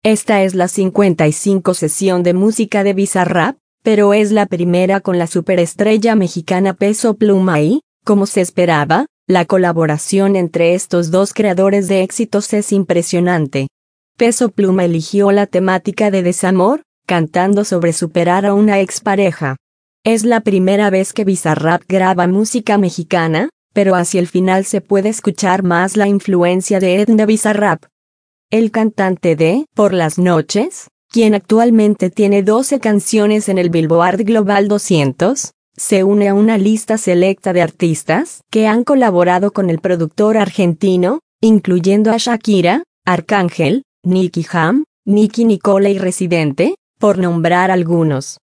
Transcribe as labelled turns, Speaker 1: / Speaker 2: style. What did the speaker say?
Speaker 1: Esta es la 55 sesión de música de Bizarrap, pero es la primera con la superestrella mexicana Peso Pluma y, como se esperaba, la colaboración entre estos dos creadores de éxitos es impresionante. Peso Pluma eligió la temática de desamor, cantando sobre superar a una expareja. Es la primera vez que Bizarrap graba música mexicana, pero hacia el final se puede escuchar más la influencia de Edna Bizarrap. El cantante de Por las Noches, quien actualmente tiene 12 canciones en el Billboard Global 200, se une a una lista selecta de artistas que han colaborado con el productor argentino, incluyendo a Shakira, Arcángel, Nicky Jam, Nicki Nicole y Residente, por nombrar algunos.